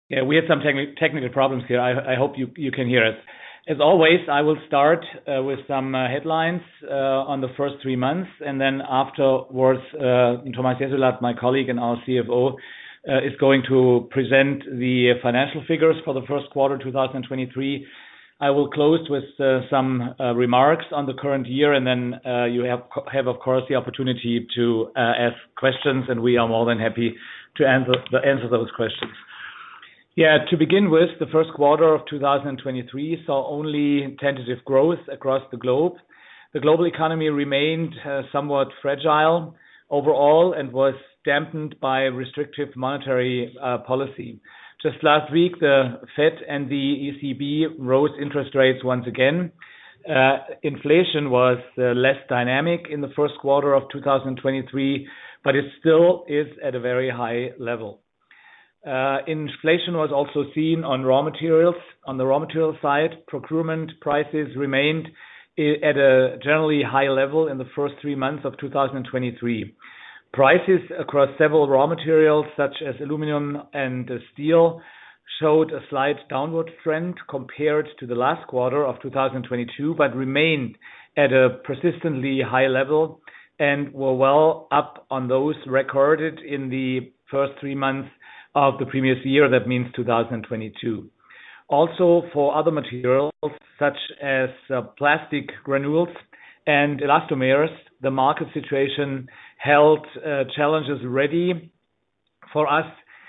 Yeah, we had some technical problems here. I hope you can hear us. As always, I will start with some headlines on the first 3 months, and then afterwards, Thomas Jessulat, my colleague and our CFO, is going to present the financial figures for the first quarter 2023. I will close with some remarks on the current year, and then you have of course the opportunity to ask questions, and we are more than happy to answer those questions. Yeah, to begin with, the first quarter of 2023 saw only tentative growth across the globe. The global economy remained somewhat fragile overall and was dampened by restrictive monetary policy. Just last week, the Fed and the ECB rose interest rates once again. Inflation was less dynamic in the first quarter of 2023, but it still is at a very high level. Inflation was also seen on raw materials. On the raw material side, procurement prices remained at a generally high level in the first 3 months of 2023. Prices across several raw materials, such as aluminum and steel, showed a slight downward trend compared to the last quarter of 2022, but remained at a persistently high level and were well up on those recorded in the first 3 months of the previous year. That means 2022. Also, for other materials, such as plastic granules and elastomers, the market situation held challenges ready for us.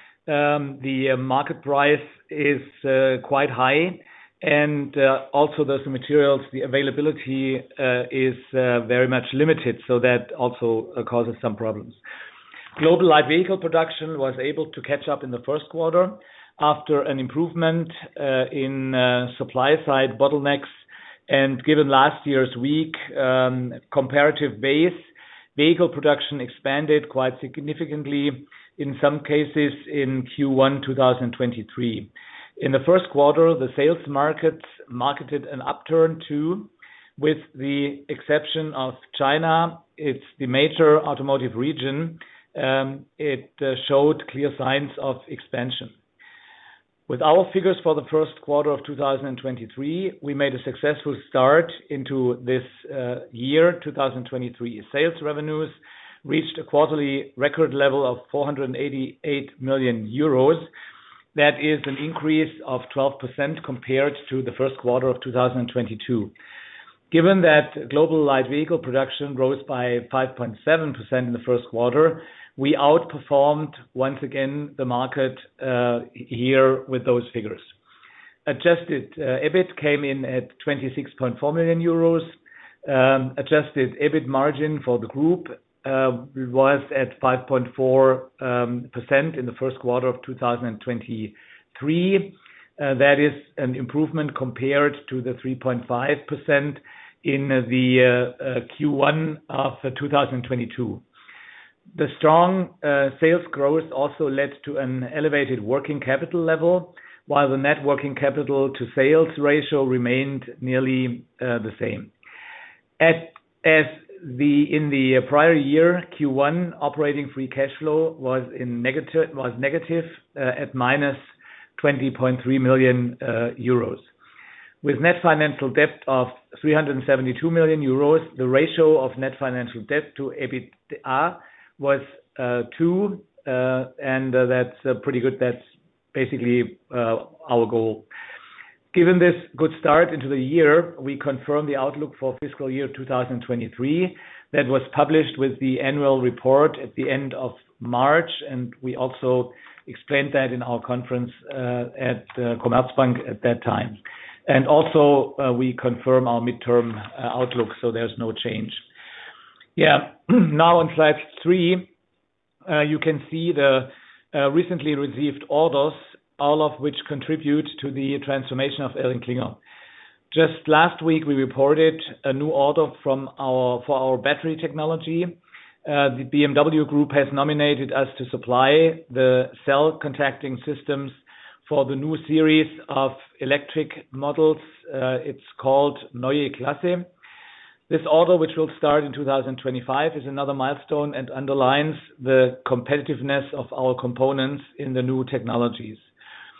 The market price is quite high, and also those materials, the availability is very much limited, so that also causes some problems. Global light vehicle production was able to catch up in the first quarter after an improvement in supply side bottlenecks, and given last year's weak comparative base, vehicle production expanded quite significantly, in some cases in Q1 2023. In the first quarter, the sales marketed an upturn too, with the exception of China. It's the major automotive region. It showed clear signs of expansion. With our figures for the first quarter of 2023, we made a successful start into this year, 2023. Sales revenues reached a quarterly record level of 488 million euros. That is an increase of 12% compared to the first quarter of 2022. Given that global light vehicle production rose by 5.7% in the first quarter, we outperformed once again the market here with those figures. Adjusted EBIT came in at 26.4 million euros. Adjusted EBIT margin for the group was at 5.4% in the first quarter of 2023. That is an improvement compared to the 3.5% in the Q1 of 2022. The strong sales growth also led to an elevated working capital level, while the net working capital to sales ratio remained nearly the same. In the prior year, Q1 operating free cash flow was negative at minus 20.3 million euros. With net financial debt of 372 million euros, the ratio of net financial debt to EBITDA was 2, and that's pretty good. That's basically our goal. Given this good start into the year, we confirm the outlook for fiscal year 2023 that was published with the annual report at the end of March, and we also explained that in our conference at Commerzbank at that time. And also, we confirm our midterm outlook, so there's no change. Yeah, now on slide 3, you can see the recently received orders, all of which contribute to the transformation of ElringKlinger. Just last week, we reported a new order for our battery technology. The BMW Group has nominated us to supply the cell contacting systems for the new series of electric models. It's called Neue Klasse. This order, which will start in 2025, is another milestone and underlines the competitiveness of our components in the new technologies.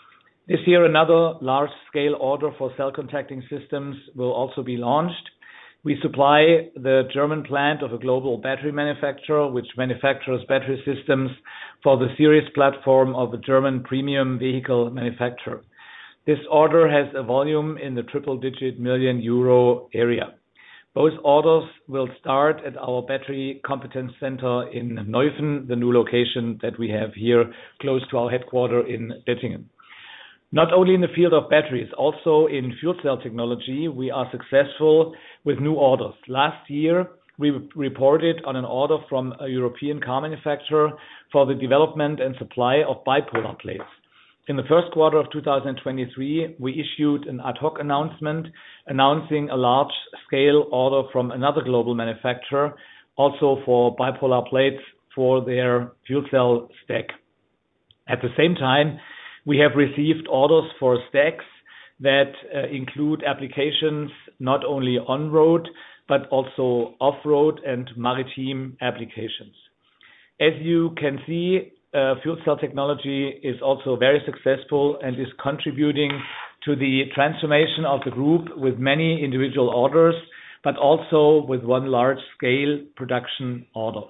This year, another large-scale order for cell contacting systems will also be launched. We supply the German plant of a global battery manufacturer, which manufactures battery systems for the series platform of a German premium vehicle manufacturer. This order has a volume in the triple-digit million euro area. Both orders will start at our battery competence center in Neuffen, the new location that we have here close to our headquarters in Dettingen. Not only in the field of batteries, also in fuel cell technology, we are successful with new orders. Last year, we reported on an order from a European car manufacturer for the development and supply of bipolar plates. In the first quarter of 2023, we issued an ad hoc announcement announcing a large-scale order from another global manufacturer, also for bipolar plates for their fuel cell stack. At the same time, we have received orders for stacks that include applications not only on-road, but also off-road and maritime applications. As you can see, fuel cell technology is also very successful and is contributing to the transformation of the group with many individual orders, but also with one large-scale production order.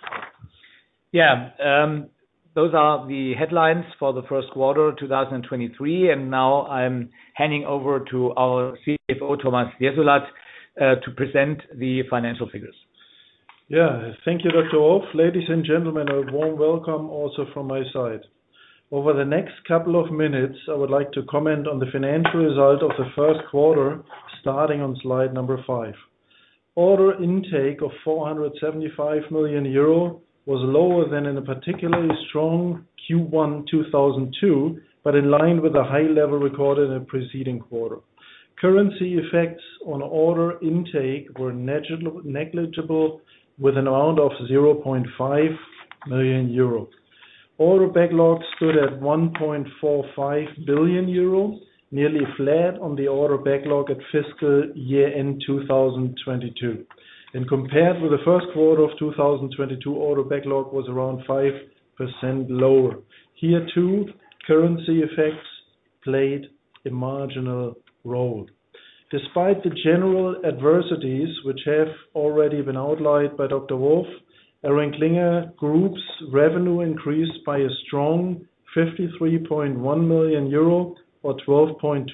Those are the headlines for the first quarter 2023, and now I'm handing over to our CFO, Thomas Jessulat, to present the financial figures. Thank you, Dr. Wolf. Ladies and gentlemen, a warm welcome also from my side. Over the next couple of minutes, I would like to comment on the financial result of the first quarter, starting on slide number 5. Order intake of 475 million euro was lower than in a particularly strong Q1 2002, but in line with the high level recorded in the preceding quarter. Currency effects on order intake were negligible with an amount of 0.5 million euro. Order backlog stood at 1.45 billion euro, nearly flat on the order backlog at fiscal year end 2022. And compared with the first quarter of 2022, order backlog was around 5% lower. Here too, currency effects played a marginal role. Despite the general adversities which have already been outlined by Dr. Wolf, ElringKlinger Group's revenue increased by a strong 53.1 million euro or 12.2%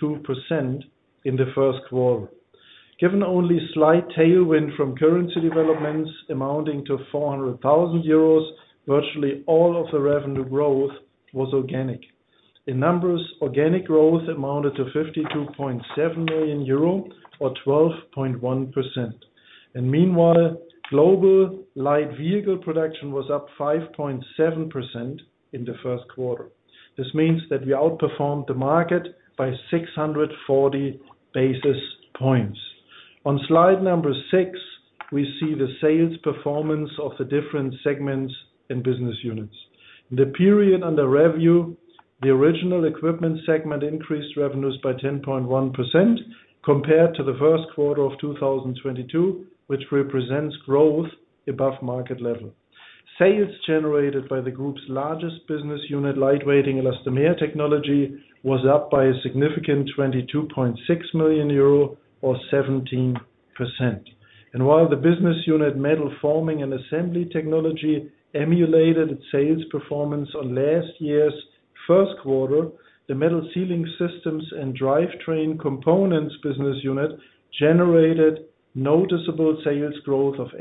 in the first quarter. Given only slight tailwind from currency developments amounting to 400,000 euros, virtually all of the revenue growth was organic. In numbers, organic growth amounted to 52.7 million euro or 12.1%. And meanwhile, global light vehicle production was up 5.7% in the first quarter. This means that we outperformed the market by 640 basis points. On slide number 6, we see the sales performance of the different segments and business units. In the period under review, the original equipment segment increased revenues by 10.1% compared to the first quarter of 2022, which represents growth above market level. Sales generated by the group's largest business unit, Lightweighting Elastomer Technology, was up by a significant 22.6 million euro or 17%. And while the business unit Metal Forming and Assembly Technology emulated its sales performance on last year's first quarter, the Metal Sealing Systems and Drivetrain Components business unit generated noticeable sales growth of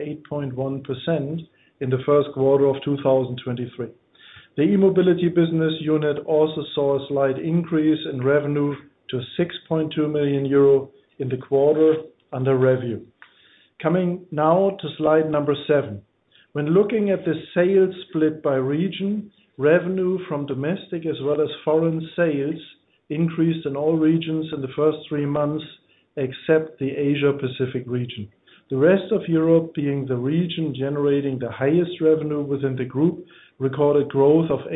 8.1% in the first quarter of 2023. The E-Mobility business unit also saw a slight increase in revenue to 6.2 million euro in the quarter under review. Coming now to slide number 7. When looking at the sales split by region, revenue from domestic as well as foreign sales increased in all regions in the first 3 months except the Asia Pacific region. The rest of Europe, being the region generating the highest revenue within the group, recorded growth of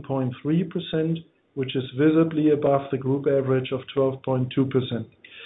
18.3%, which is visibly above the group average of 12.2%.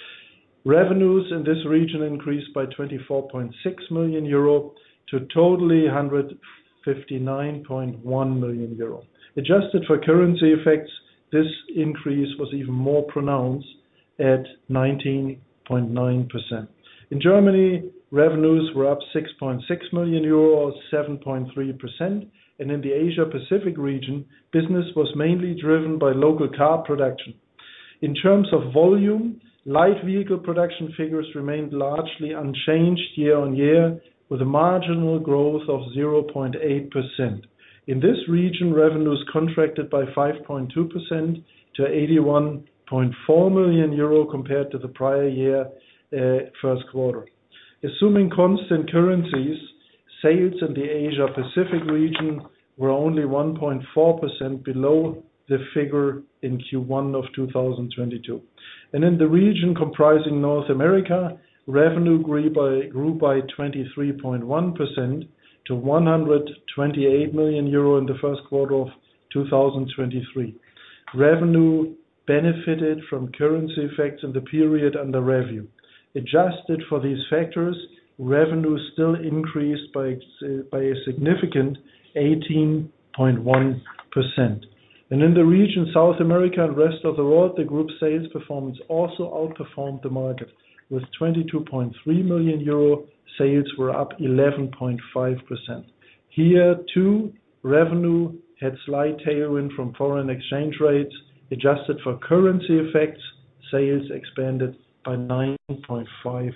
Revenues in this region increased by 24.6 million euro to totally 159.1 million euro. Adjusted for currency effects, this increase was even more pronounced at 19.9%. In Germany, revenues were up 6.6 million euro, or 7.3%, and in the Asia-Pacific region, business was mainly driven by local car production. In terms of volume, light vehicle production figures remained largely unchanged year-on-year, with a marginal growth of 0.8%. In this region, revenues contracted by 5.2% to 81.4 million euro compared to the prior year first quarter. Assuming constant currencies, sales in the Asia-Pacific region were only 1.4% below the figure in Q1 of 2022. And in the region comprising North America, revenue grew by 23.1% to 128 million euro in the first quarter of 2023. Revenue benefited from currency effects in the period under review. Adjusted for these factors, revenue still increased by a significant 18.1%. And in the region South America and rest of the world, the group sales performance also outperformed the market. With 22.3 million euro, sales were up 11.5%. Here, too, revenue had slight tailwind from foreign exchange rates. Adjusted for currency effects, sales expanded by 9.5%.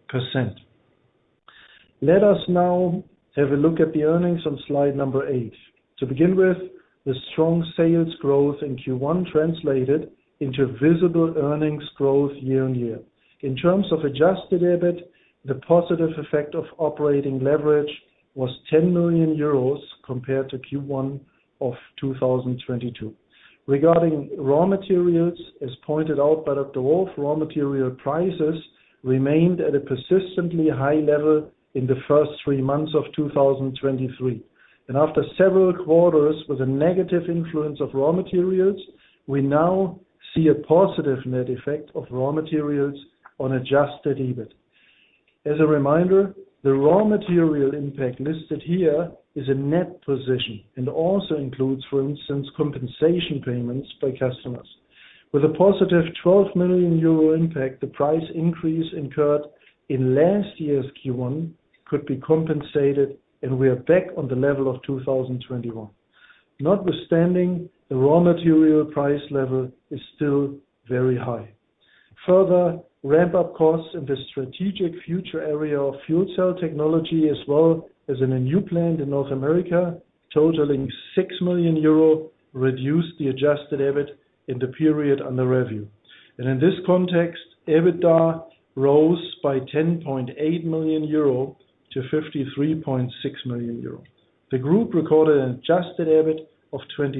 Let us now have a look at the earnings on slide number 8. To begin with, the strong sales growth in Q1 translated into visible earnings growth year-on-year. In terms of adjusted EBIT, the positive effect of operating leverage was 10 million euros compared to Q1 of 2022. Regarding raw materials, as pointed out by Dr. Wolf, raw material prices remained at a persistently high level in the first 3 months of 2023. And after several quarters with a negative influence of raw materials, we now see a positive net effect of raw materials on adjusted EBIT. As a reminder, the raw material impact listed here is a net position and also includes, for instance, compensation payments by customers. With a positive 12 million euro impact, the price increase incurred in last year's Q1 could be compensated, and we are back on the level of 2021. Notwithstanding, the raw material price level is still very high. Further, ramp-up costs in the strategic future area of fuel cell technology, as well as in a new plant in North America, totaling 6 million euro, reduced the adjusted EBIT in the period under review. And in this context, EBITDA rose by 10.8 million euro to 53.6 million euro. The group recorded an adjusted EBIT of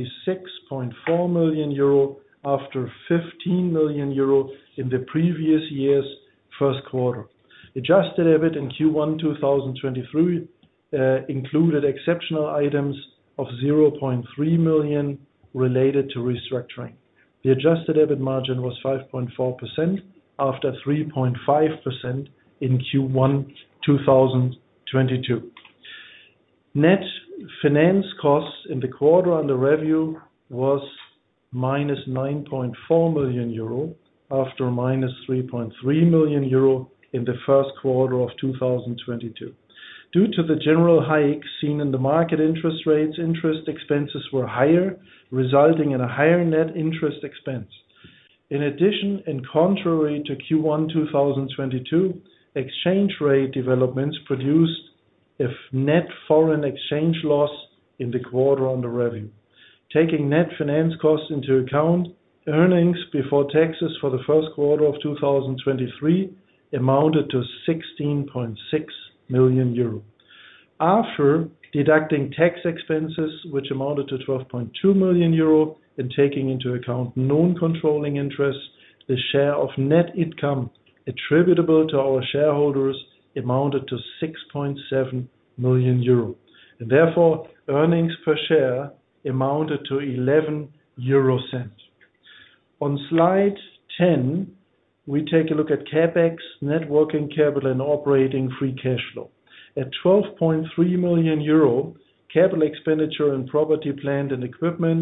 26.4 million euro after 15 million euro in the previous year's first quarter. Adjusted EBIT in Q1 2023 included exceptional items of 0.3 million related to restructuring. The adjusted EBIT margin was 5.4% after 3.5% in Q1 2022. Net finance costs in the quarter under review was minus 9.4 million euro after minus 3.3 million euro in the first quarter of 2022. Due to the general hike seen in the market interest rates, interest expenses were higher, resulting in a higher net interest expense. In addition, and contrary to Q1 2022, exchange rate developments produced a net foreign exchange loss in the quarter under review. Taking net finance costs into account, earnings before taxes for the first quarter of 2023 amounted to 16.6 million euro. After deducting tax expenses, which amounted to 12.2 million euro, and taking into account non-controlling interests, the share of net income attributable to our shareholders amounted to 6.7 million euro. And therefore, earnings per share amounted to 11 euro cents. On slide 10, we take a look at CapEx, net working capital, and operating free cash flow. At 12.3 million euro, capital expenditure in property, plant, and equipment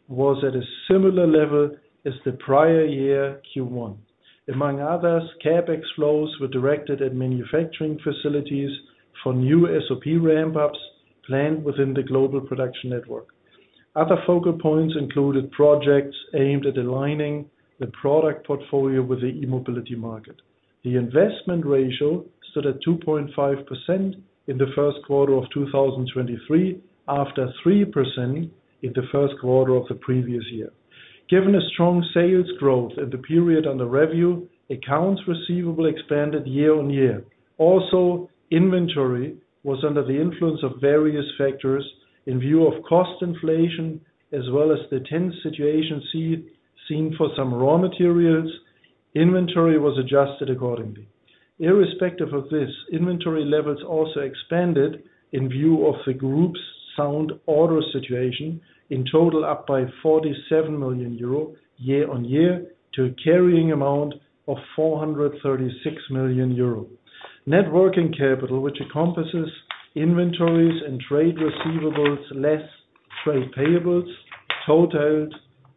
was at a similar level as the prior year Q1. Among others, CapEx flows were directed at manufacturing facilities for new SOP ramp-ups planned within the global production network. Other focal points included projects aimed at aligning the product portfolio with the e-mobility market. The investment ratio stood at 2.5% in the first quarter of 2023, after 3% in the first quarter of the previous year. Given a strong sales growth in the period under review, accounts receivable expanded year-on-year. Also, inventory was under the influence of various factors in view of cost inflation, as well as the tense situation seen for some raw materials. Inventory was adjusted accordingly. Irrespective of this, inventory levels also expanded in view of the group's sound order situation, in total up by 47 million euro year-on-year to a carrying amount of 436 million euro. Net working capital, which encompasses inventories and trade receivables less trade payables, totaled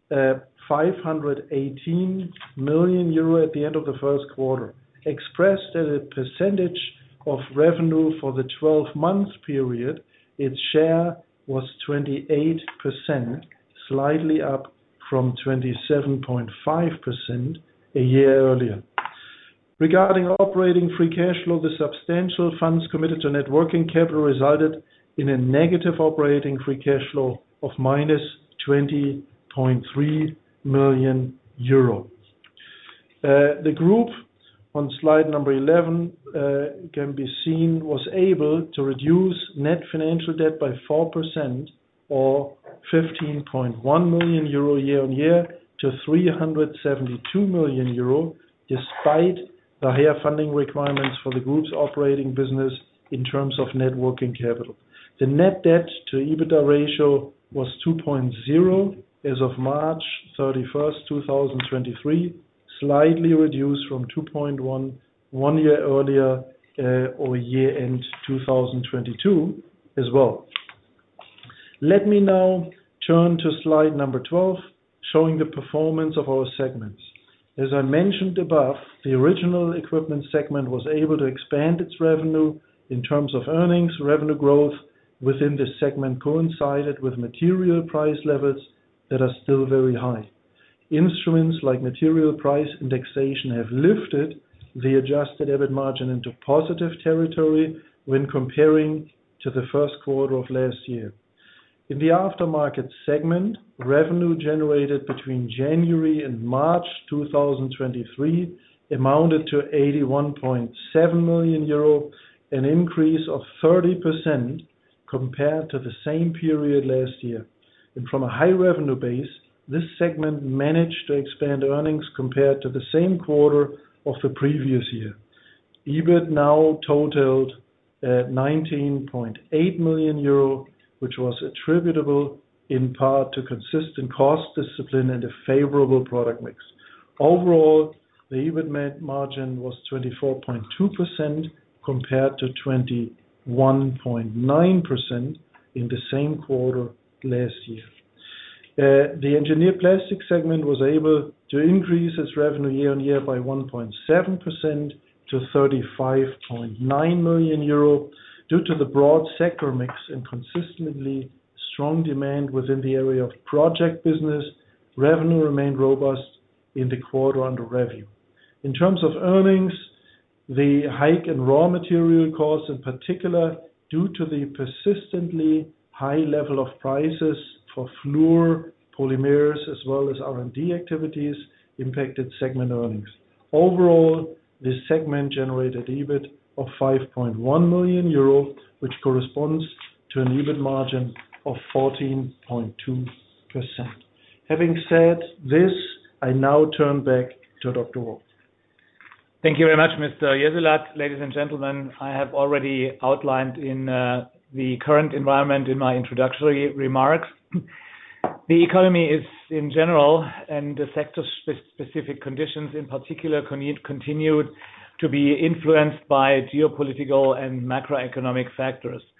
518 million euro at the end of the first quarter. Expressed as a percentage of revenue for the 12-month period, its share was 28%, slightly up from 27.5% a year earlier. Regarding operating free cash flow, the substantial funds committed to net working capital resulted in a negative operating free cash flow of minus 20.3 million euro. The group, on slide number 11, can be seen, was able to reduce net financial debt by 4% or 15.1 million euro year-on-year to 372 million euro, despite the higher funding requirements for the group's operating business in terms of net working capital. The net debt to EBITDA ratio was 2.0 as of March 31st, 2023, slightly reduced from 2.1 1 year earlier, or year-end 2022 as well. Let me now turn to slide number 12, showing the performance of our segments. As I mentioned above, the original equipment segment was able to expand its revenue. In terms of earnings, revenue growth within this segment coincided with material price levels that are still very high. Instruments like material price indexation have lifted the adjusted EBIT margin into positive territory when comparing to the first quarter of last year. In the aftermarket segment, revenue generated between January and March 2023 amounted to 81.7 million euro, an increase of 30% compared to the same period last year. And from a high revenue base, this segment managed to expand earnings compared to the same quarter of the previous year. EBIT now totaled 19.8 million euro, which was attributable in part to consistent cost discipline and a favorable product mix. Overall, the EBIT margin was 24.2% compared to 21.9% in the same quarter last year. The Engineered Plastics segment was able to increase its revenue year-on-year by 1.7% to 35.9 million euro. Due to the broad sector mix and consistently strong demand within the area of project business, revenue remained robust in the quarter under review. In terms of earnings, the hike in raw material costs, in particular due to the persistently high level of prices for fluor, polymers, as well as R&D activities, impacted segment earnings. Overall, this segment generated EBIT of 5.1 million euro, which corresponds to an EBIT margin of 14.2%. Having said this, I now turn back to Dr. Wolf. Thank you very much, Mr. Jessulat. Ladies and gentlemen, I have already outlined in the current environment in my introductory remarks. The economy is in general, and the sector-specific conditions in particular, continued to be influenced by geopolitical and macroeconomic factors.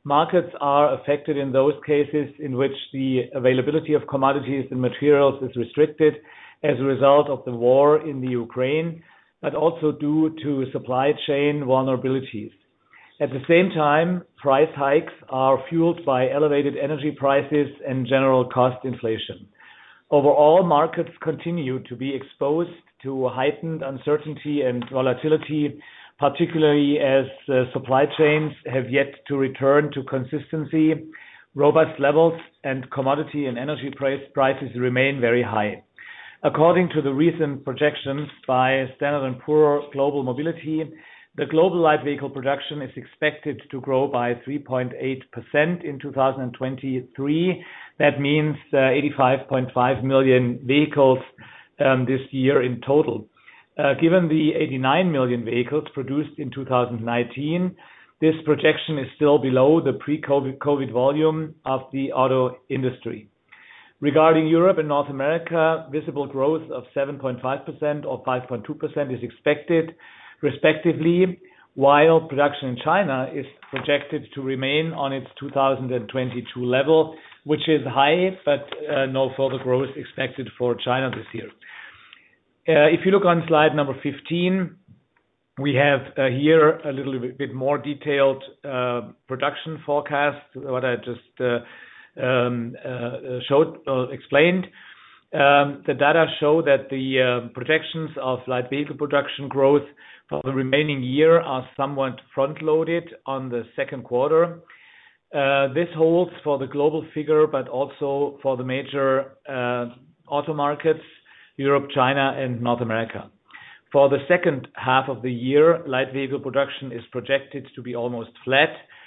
Markets are affected in those cases in which the availability of commodities and materials is restricted as a result of the war in the Ukraine, but also due to supply chain vulnerabilities. At the same time, price hikes are fueled by elevated energy prices and general cost inflation. Overall, markets continue to be exposed to heightened uncertainty and volatility, particularly as supply chains have yet to return to consistency, robust levels, and commodity and energy prices remain very high. According to the recent projections by Standard & Poor's Global Mobility, the global light vehicle production is expected to grow by 3.8% in 2023. That means 85.5 million vehicles this year in total. Given the 89 million vehicles produced in 2019, this projection is still below the pre-COVID volume of the auto industry. Regarding Europe and North America, visible growth of 7.5% or 5.2% is expected, respectively, while production in China is projected to remain on its 2022 level, which is high, but no further growth expected for China this year. If you look on slide number 15, we have here a little bit more detailed production forecast, what I just explained. The data show that the projections of light vehicle production growth for the remaining year are somewhat front-loaded on the second quarter. This holds for the global figure, but also for the major auto markets, Europe, China, and North America. For the second half of the year, light vehicle production is projected to be almost flat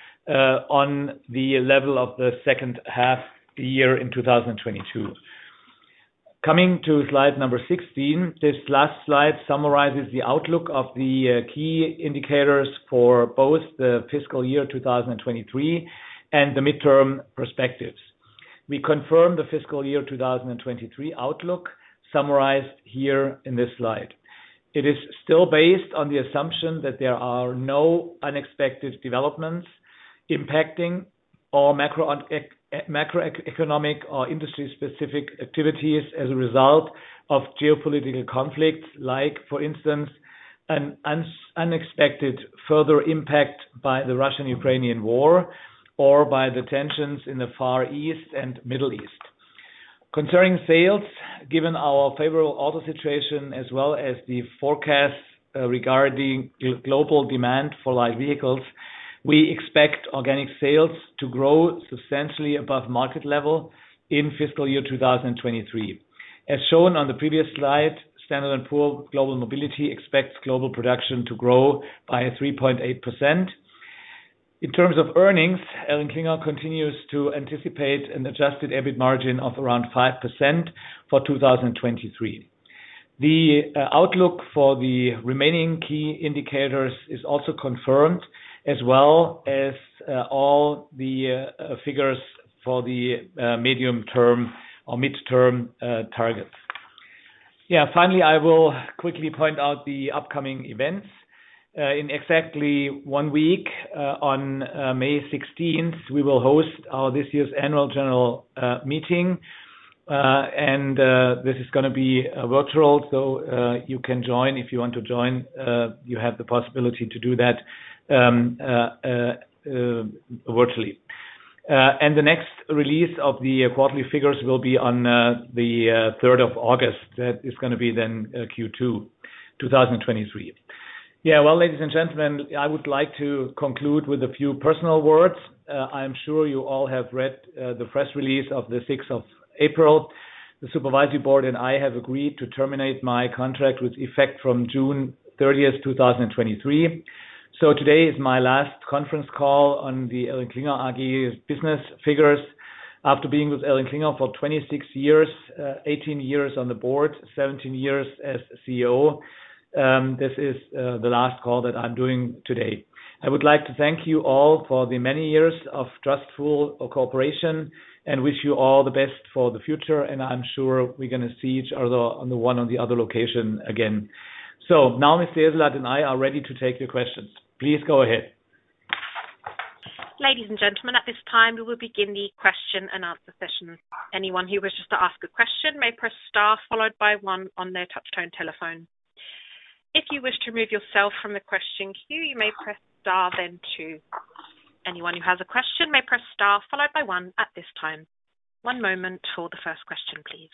on the level of the second half year in 2022. Coming to slide number 16, this last slide summarizes the outlook of the key indicators for both the fiscal year 2023 and the midterm perspectives. We confirm the fiscal year 2023 outlook summarized here in this slide. It is still based on the assumption that there are no unexpected developments impacting or macroeconomic or industry-specific activities as a result of geopolitical conflicts, like, for instance, an unexpected further impact by the Russian-Ukrainian war or by the tensions in the Far East and Middle East. Concerning sales, given our favorable auto situation as well as the forecasts regarding global demand for light vehicles, we expect organic sales to grow substantially above market level in fiscal year 2023. As shown on the previous slide, Standard & Poor's Global Mobility expects global production to grow by 3.8%. In terms of earnings, ElringKlinger continues to anticipate an adjusted EBIT margin of around 5% for 2023. The outlook for the remaining key indicators is also confirmed, as well as all the figures for the medium term or midterm targets. Finally, I will quickly point out the upcoming events. In exactly 1 week, on May 16th, we will host our this year's annual general meeting. This is going to be virtual, so you can join. If you want to join, you have the possibility to do that virtually. The next release of the quarterly figures will be on the 3rd of August. That is going to be then Q2 2023. Well, ladies and gentlemen, I would like to conclude with a few personal words. I'm sure you all have read the press release of the 6th of April. The supervisory board and I have agreed to terminate my contract with effect from June 30th, 2023. So today is my last conference call on the ElringKlinger AG business figures. After being with ElringKlinger for 26 years, 18 years on the board, 17 years as CEO, this is the last call that I'm doing today. I would like to thank you all for the many years of trustful cooperation and wish you all the best for the future. And I'm sure we're going to see each other on the one or the other location again. So now Mr. Jessulat and I are ready to take your questions. Please go ahead. Ladies and gentlemen, at this time, we will begin the question and answer session. Anyone who wishes to ask a question may press star followed by 1 on their touchtone telephone. If you wish to remove yourself from the question queue, you may press star then 2. Anyone who has a question may press star followed by 1 at this time. One moment for the first question, please.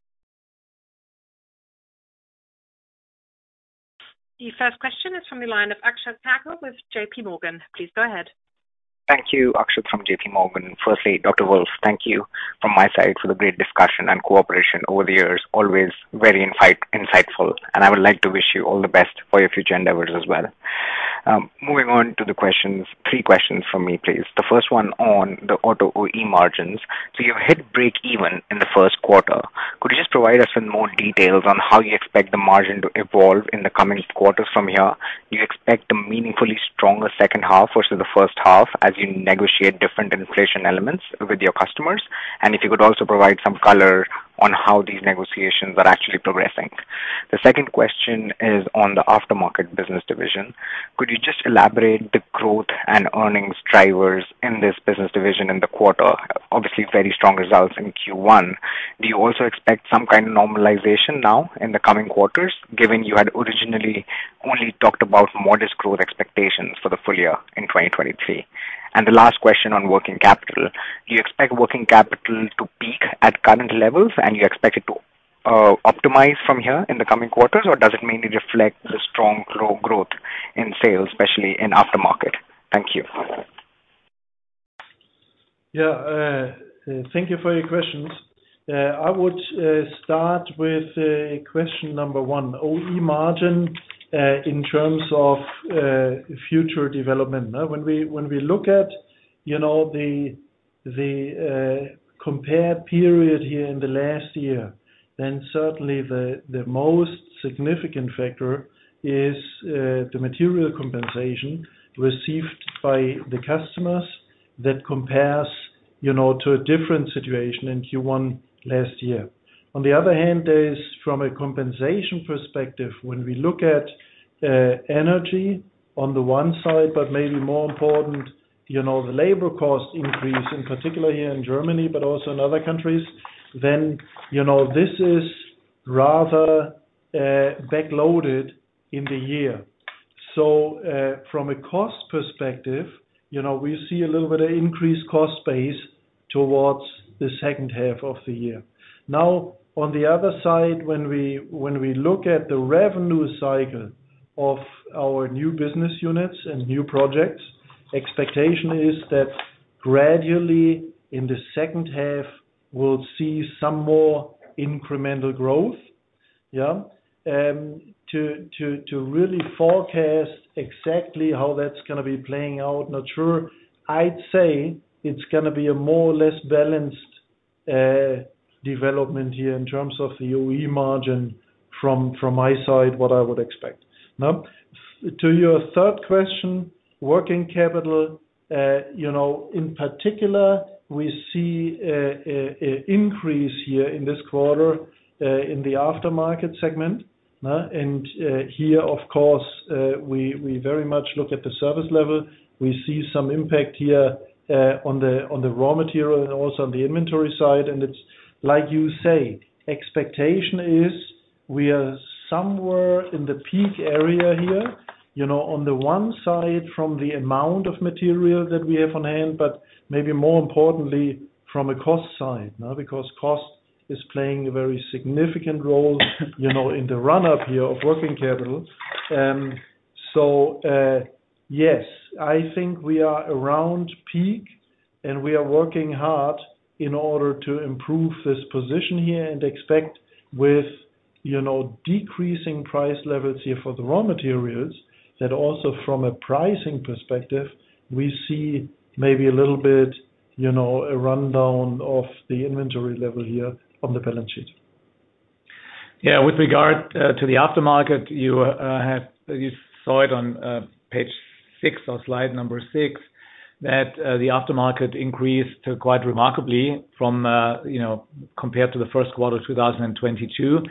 The first question is from the line of Akshat Kacker with JP Morgan. Please go ahead. Thank you, Akshat from JP Morgan. Firstly, Dr. Wolf, thank you from my side for the great discussion and cooperation over the years, always very insightful, and I would like to wish you all the best for your future endeavors as well. Moving on to the questions, 3 questions from me, please. The first one on the auto OE margins. So you've hit break even in the first quarter. Could you just provide us with more details on how you expect the margin to evolve in the coming quarters from here? Do you expect a meaningfully stronger second half versus the first half as you negotiate different inflation elements with your customers? And if you could also provide some color on how these negotiations are actually progressing. The second question is on the aftermarket business division. Could you just elaborate the growth and earnings drivers in this business division in the quarter? Obviously, very strong results in Q1. Do you also expect some kind of normalization now in the coming quarters, given you had originally only talked about modest growth expectations for the full year in 2023? And the last question on working capital. Do you expect working capital to peak at current levels and you expect it to optimize from here in the coming quarters, or does it mainly reflect the strong growth in sales, especially in aftermarket? Thank you. Yeah, thank you for your questions. I would start with question number 1, OE margin in terms of future development. When we look at, the compared period here in the last year, then certainly the most significant factor is the material compensation received by the customers that compares, to a different situation in Q1 last year. On the other hand, there is, from a compensation perspective, when we look at energy on the one side, but maybe more important, the labor cost increase, in particular here in Germany, but also in other countries, then, this is rather backloaded in the year. So from a cost perspective, we see a little bit of increased cost base towards the second half of the year. Now, on the other side, when we look at the revenue cycle of our new business units and new projects, expectation is that gradually in the second half we'll see some more incremental growth. Yeah. To really forecast exactly how that's going to be playing out, not sure. I'd say it's going to be a more or less balanced development here in terms of the OE margin from my side, what I would expect. Now, to your third question, working capital, in particular, we see an increase here in this quarter in the aftermarket segment. And here, of course, we very much look at the service level. We see some impact here on the raw material and also on the inventory side. And it's like you say, expectation is we are somewhere in the peak area here, on the one side from the amount of material that we have on hand, but maybe more importantly from a cost side, because cost is playing a very significant role, in the run-up here of working capital. Yes, I think we are around peak and we are working hard in order to improve this position here and expect with, decreasing price levels here for the raw materials, that also from a pricing perspective, we see maybe a little bit, a rundown of the inventory level here on the balance sheet. Yeah, with regard to the aftermarket, you saw it on page 6 or slide number 6, that the aftermarket increased quite remarkably from, compared to the first quarter 2022.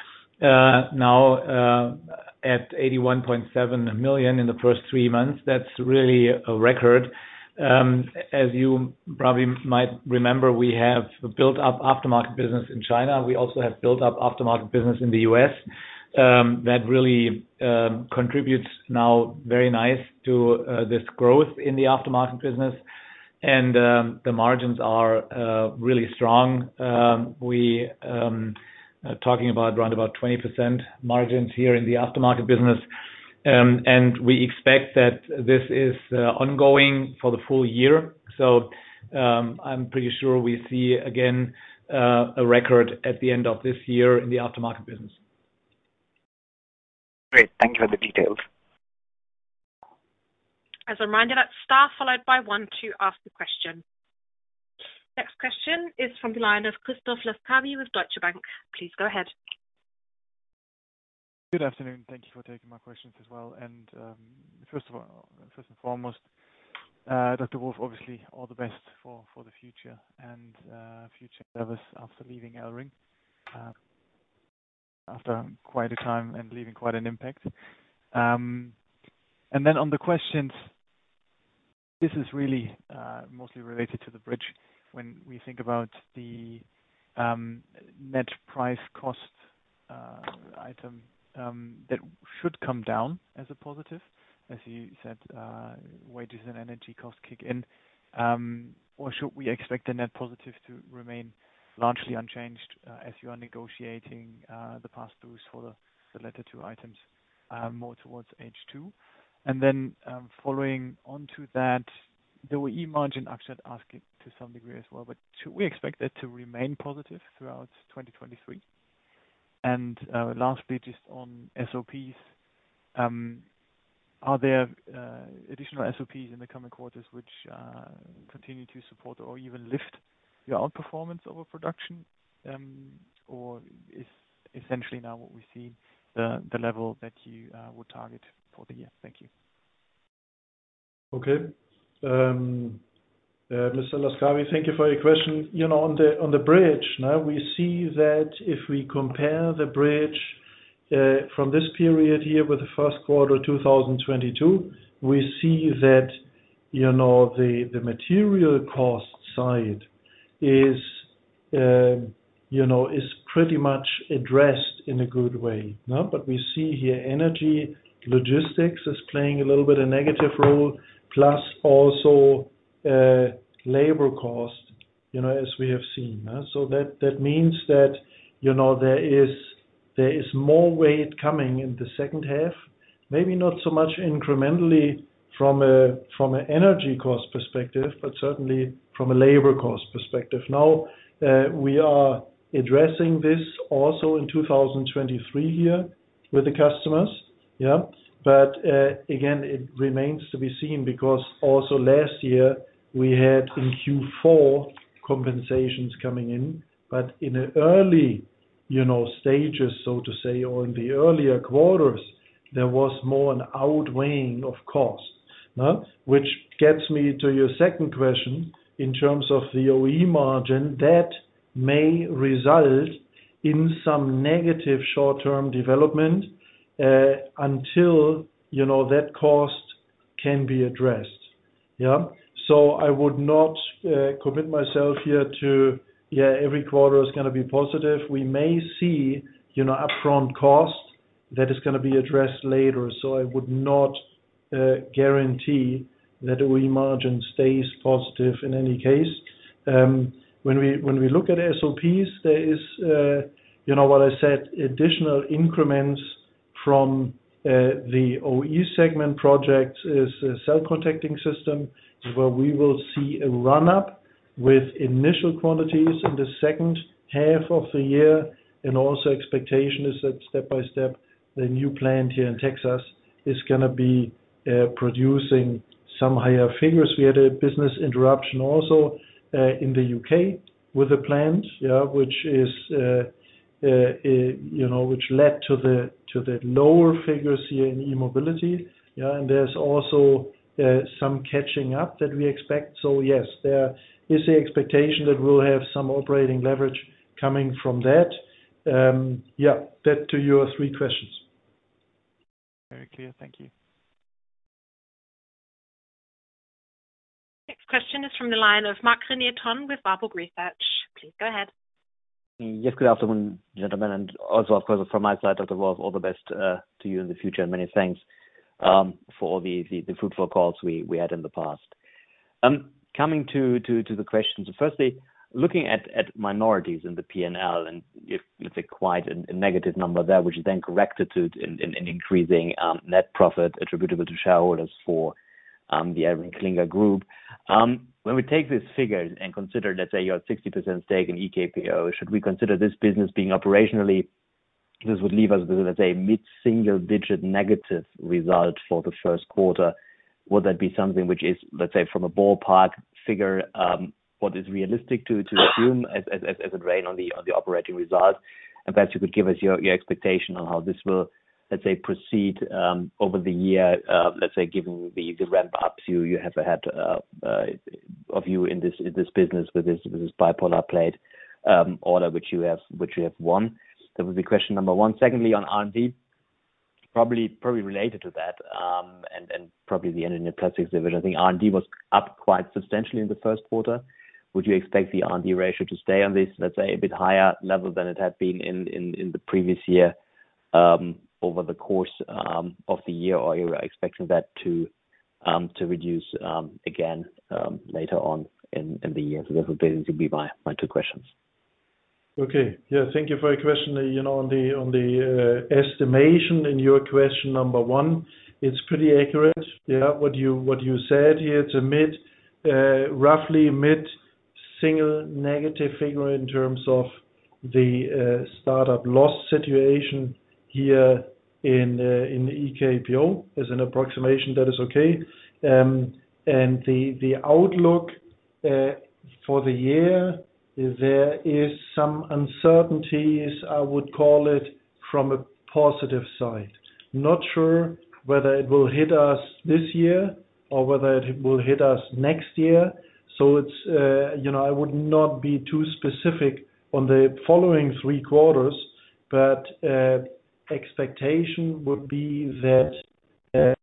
Now at 81.7 million in the first 3 months. That's really a record. As you probably might remember, we have built up aftermarket business in China. We also have built up aftermarket business in the US. That really contributes now very nice to this growth in the aftermarket business. And the margins are really strong. We talking about around about 20% margins here in the aftermarket business. And we expect that this is ongoing for the full year. So I'm pretty sure we see again a record at the end of this year in the aftermarket business. Great. Thank you for the details. As a reminder, that's star followed by 1 to ask the question. Next question is from the line of Christoph Laskawi with Deutsche Bank. Please go ahead. Good afternoon. Thank you for taking my questions as well. And first and foremost, Dr. Wolf, obviously all the best for the future and future service after leaving Elring, after quite a time and leaving quite an impact. And then on the questions, this is really mostly related to the bridge. When we think about the net price cost item that should come down as a positive, as you said, wages and energy costs kick in, or should we expect the net positive to remain largely unchanged as you are negotiating the pass-throughs for the latter two items more towards H2? And then following on to that, the OE margin, Akshat asked it to some degree as well, but should we expect that to remain positive throughout 2023? And lastly, just on SOPs, are there additional SOPs in the coming quarters which continue to support or even lift your outperformance over production? Or is essentially now what we see the level that you would target for the year? Thank you. Okay. Mr. Laskawi, thank you for your question. You know, on the bridge, now we see that if we compare the bridge from this period here with the first quarter 2022, we see that, you know, the material cost side is, you know, is pretty much addressed in a good way, no? But we see here energy, logistics is playing a little bit a negative role, plus also labor cost, you know, as we have seen. So that means that, you know, there is more weight coming in the second half, maybe not so much incrementally from an energy cost perspective, but certainly from a labor cost perspective. Now, we are addressing this also in 2023 here with the customers, yeah. But again, it remains to be seen, because also last year we had in Q4 compensations coming in, but in the early, you know, stages, so to say, or in the earlier quarters, there was more an outweighing of cost, no? Which gets me to your second question in terms of the OE margin, that may result in some negative short-term development until, you know, that cost can be addressed. Yeah. So I would not commit myself here to, every quarter is gonna be positive. We may see, you know, upfront cost that is gonna be addressed later. So I would not guarantee that OE margin stays positive in any case. When we look at SOPs, there is, you know what I said, additional increments from the OE segment project is a cell contacting system, where we will see a run-up with initial quantities in the second half of the year. And also expectation is that step by step, the new plant here in Texas is gonna be producing some higher figures. We had a business interruption also in the UK with the plant, which is you know, which led to the lower figures here in e-mobility. And there's also some catching up that we expect. So yes, there is the expectation that we'll have some operating leverage coming from that. That to your three questions. Very clear. Thank you. next question is from the line of Marc-René Tonn with Warburg Research. Please go ahead. Yes, good afternoon, gentlemen, and also, of course, from my side, Dr. Wolf, all the best to you in the future, and many thanks for all the fruitful calls we had in the past. Coming to the questions. Firstly, looking at minorities in the P&L, and if let's say quite a negative number there, which is then corrected to in increasing net profit attributable to shareholders for the ElringKlinger Group. When we take this figure and consider, let's say, your 60% stake in EKPO, should we consider this business being operationally, this would leave us with, let's say, mid-single-digit negative result for the first quarter? Would that be something which is, let's say, from a ballpark figure, what is realistic to assume as a drain on the operating result? And perhaps you could give us your expectation on how this will, let's say, proceed over the year, let's say, given the ramp ups you have ahead of you in this business with this bipolar plate order which you have won. That would be question number one. Secondly, on R&D, probably related to that, and probably the Engineered Plastics division. I think R&D was up quite substantially in the first quarter. Would you expect the R&D ratio to stay on this, let's say, a bit higher level than it had been in the previous year over the course of the year, or you are expecting that to reduce again later on in the year? So that would basically be my two questions. Okay. Yeah, thank you for your question. On the estimation in your question number one, it's pretty accurate. Yeah, what you said here, it's a roughly mid-single negative figure in terms of the startup loss situation here in EKPO. As an approximation, that is okay. And the outlook for the year, there is some uncertainties, I would call it, from a positive side. Not sure whether it will hit us this year or whether it will hit us next year. So it's, I would not be too specific on the following 3 quarters, but expectation would be that.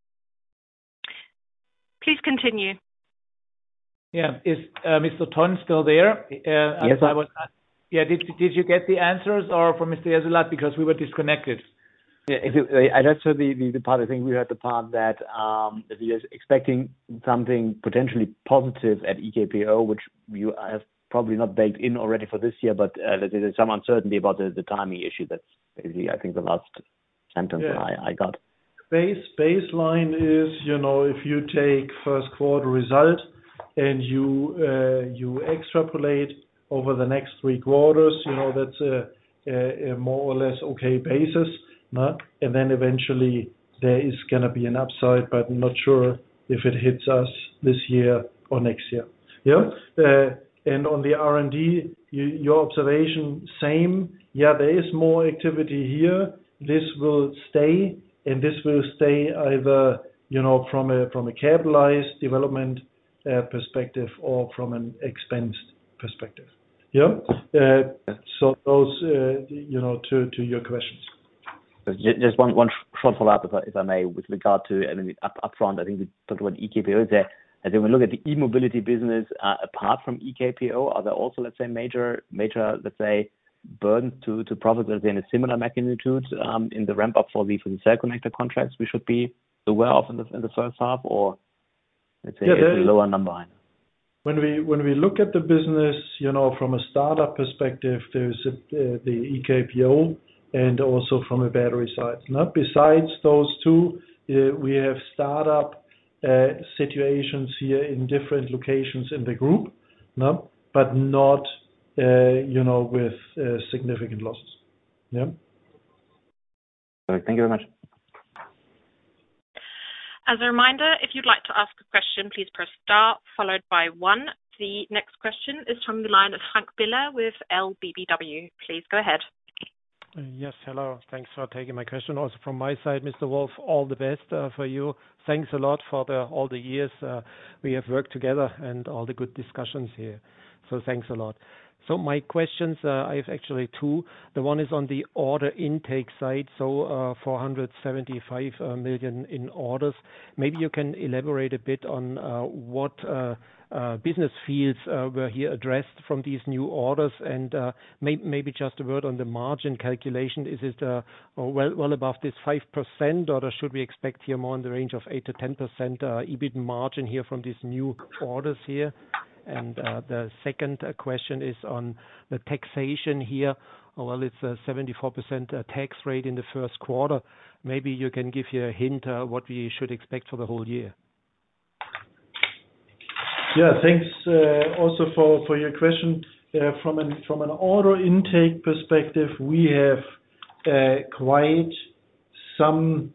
Please continue. Yeah. Is Mr. Tonn still there? Yes. Did you get the answers, or from Mr. Jessulat, because we were disconnected? Yeah, I just heard the part. I think we heard the part that you're expecting something potentially positive at EKPO, which you have probably not baked in already for this year, but there's some uncertainty about the timing issue. That's basically, I think, the last sentence I got. Baseline is, if you take first quarter result and you extrapolate over the next 3 quarters, that's a more or less okay basis. No? And then eventually there is going to be an upside, but I'm not sure if it hits us this year or next year. Yeah. And on the R&D, your observation, same. Yeah, there is more activity here. This will stay, and this will stay either, from a capitalized development perspective or from an expensed perspective. Yeah. So those, to your questions. Just one short follow-up, if I may, with regard to, upfront, I think we talked about EKPO there. And then we look at the e-mobility business, apart from EKPO, are there also, let's say, major, let's say, burdens to profits that are in a similar magnitude in the ramp up for the cell connector contracts we should be aware of in the first half, or let's say a lower number? When we look at the business, from a startup perspective, there's the EKPO and also from a battery side. Now, besides those two, we have startup situations here in different locations in the group, no? But not, with significant losses. Yeah. Thank you very much. As a reminder, if you'd like to ask a question, please press star followed by 1. The next question is from the line of Frank Biller with LBBW. Please go ahead. Yes, hello. Thanks for taking my question. Also from my side, Mr. Wolf, all the best for you. Thanks a lot for all the years we have worked together and all the good discussions here. So thanks a lot. So my questions, I have actually two. The one is on the order intake side, so 475 million in orders. Maybe you can elaborate a bit on what business fields were here addressed from these new orders, and maybe just a word on the margin calculation. Is it well above this 5%, or should we expect here more in the range of 8 to 10% EBIT margin here from these new orders here? And the second question is on the taxation here. Well, it's a 74% tax rate in the first quarter. Maybe you can give here a hint what we should expect for the whole year. Yeah, thanks also for your question. From an order intake perspective, we have quite some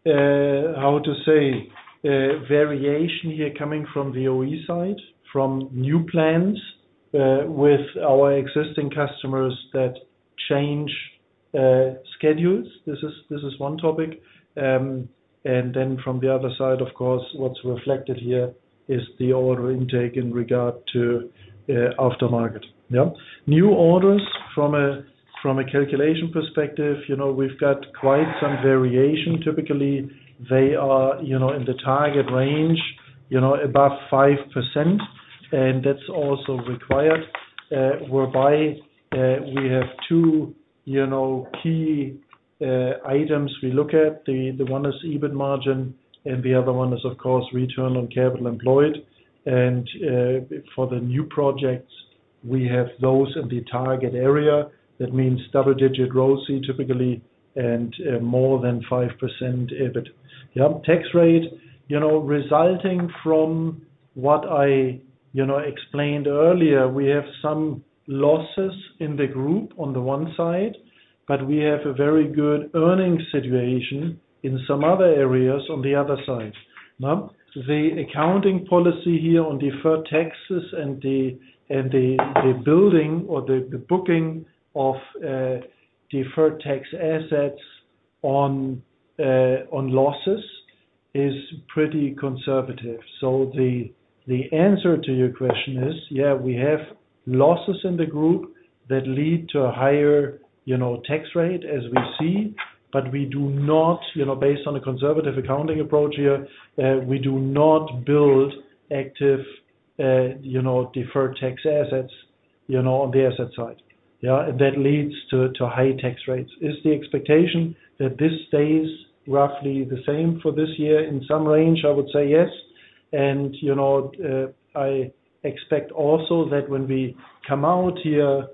variation here coming from the OE side, from new plans with our existing customers that change schedules. This is one topic. And then from the other side, of course, what's reflected here is the order intake in regard to aftermarket. Yeah. New orders from a calculation perspective, we've got quite some variation. Typically, they are, in the target range, above 5%, and that's also required, whereby we have two, key items we look at. The one is EBIT margin, and the other one is, of course, return on capital employed. And for the new projects, we have those in the target area. That means double-digit ROCE typically, and more than 5% EBIT. Yeah, tax rate, resulting from what I, explained earlier, we have some losses in the group on the one side, but we have a very good earnings situation in some other areas on the other side. Now, the accounting policy here on deferred taxes and the building or the booking of deferred tax assets on losses is pretty conservative. So the answer to your question is, yeah, we have losses in the group that lead to a higher, tax rate as we see, but we do not, based on a conservative accounting approach here, we do not build active, deferred tax assets, on the asset side. Yeah, and that leads to high tax rates. Is the expectation that this stays roughly the same for this year in some range? I would say yes. And, I expect also that when we come out here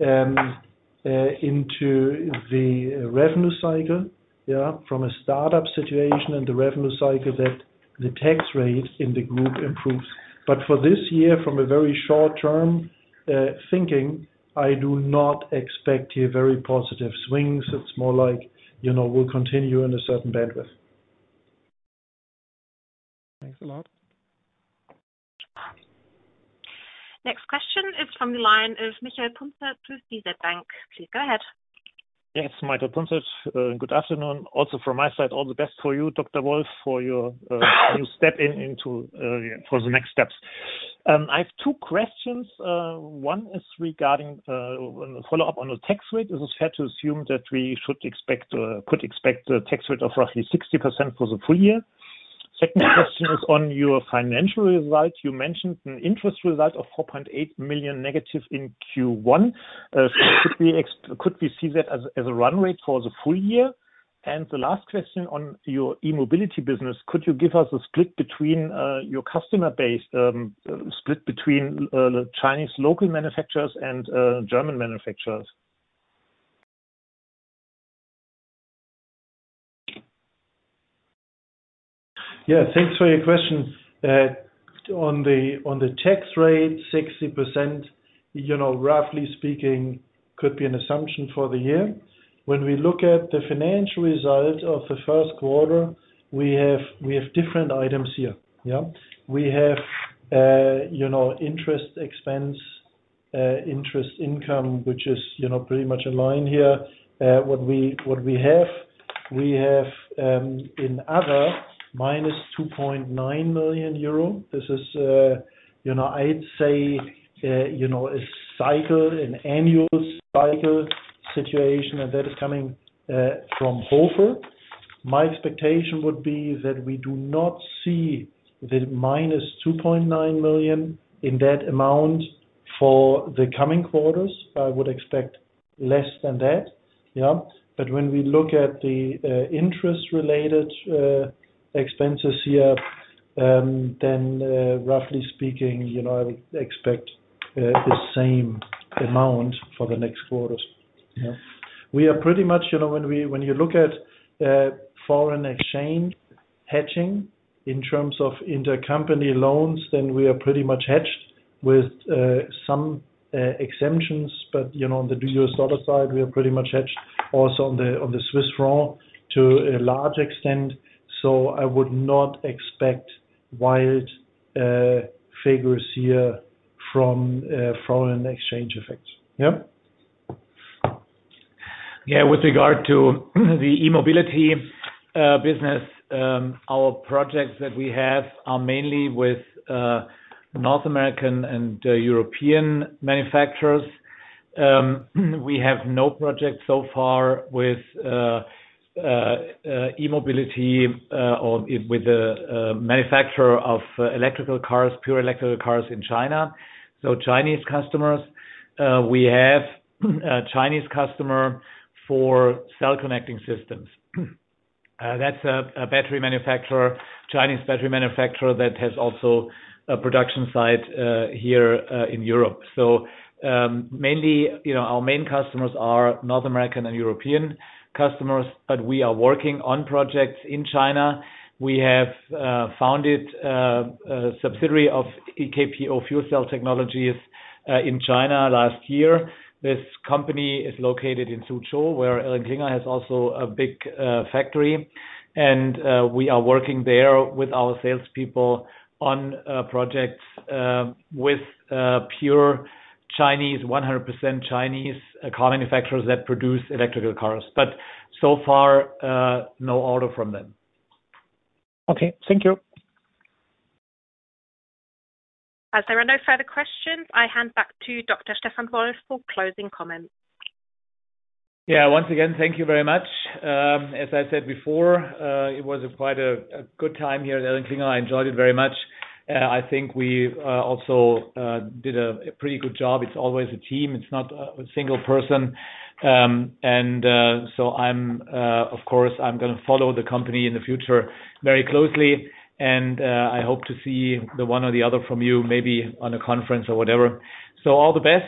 into the revenue cycle, from a startup situation and the revenue cycle, that the tax rate in the group improves. But for this year, from a very short term thinking, I do not expect here very positive swings. It's more like, we'll continue in a certain bandwidth. Thanks a lot. Next question is from the line of Michael Punzet with DZ Bank. Please go ahead. Yes, Michael Punzet. Good afternoon. Also from my side, all the best for you, Dr. Wolf, for your new step into for the next steps. I have two questions. One is regarding follow up on the tax rate. Is it fair to assume that we could expect a tax rate of roughly 60% for the full year? Second question is on your financial result. You mentioned an interest result of 4.8 million negative in Q1. Could we see that as a run rate for the full year? And the last question on your e-mobility business, could you give us a split between your customer base, split between Chinese local manufacturers and German manufacturers? Yeah, thanks for your question. On the tax rate, 60%, roughly speaking, could be an assumption for the year. When we look at the financial result of the first quarter, we have different items here. Yeah, we have interest expense, interest income, which is pretty much in line here. What we have in other minus 2.9 million euro. This is I'd say a cycle, an annual cycle situation, and that is coming from Hofer. My expectation would be that we do not see the minus 2.9 million in that amount for the coming quarters. I would expect less than that. Yeah. But when we look at the interest-related expenses here, then roughly speaking, I would expect the same amount for the next quarters. Yeah. We are pretty much, when you look at foreign exchange hedging in terms of intercompany loans, then we are pretty much hedged with some exemptions, but on the US dollar side, we are pretty much hedged. Also on the Swiss franc to a large extent. So I would not expect wild figures here from foreign exchange effects. Yeah. Yeah. With regard to the e-mobility business, our projects that we have are mainly with North American and European manufacturers. We have no project so far with e-mobility or with the manufacturer of electrical cars, pure electrical cars in China. So Chinese customers. We have a Chinese customer for cell connecting systems. That's a battery manufacturer, Chinese battery manufacturer that has also a production site here in Europe. So mainly, our main customers are North American and European customers, but we are working on projects in China. We have founded a subsidiary of EKPO Fuel Cell Technologies in China last year. This company is located in Suzhou, where ElringKlinger has also a big factory. And we are working there with our salespeople on projects with pure Chinese, 100% Chinese car manufacturers that produce electrical cars. But so far, no order from them. Okay, thank you. As there are no further questions, I hand back to Dr. Stefan Wolf for closing comments. Yeah, once again, thank you very much. As I said before, it was quite a good time here at ElringKlinger. I enjoyed it very much. I think we also did a pretty good job. It's always a team. It's not a single person. So of course, I'm going to follow the company in the future very closely. And I hope to see the one or the other from you, maybe on a conference or whatever. So all the best.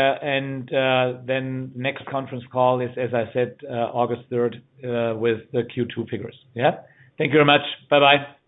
Then next conference call is, as I said, August 3rd with the Q2 figures. Yeah. Thank you very much. Bye-bye.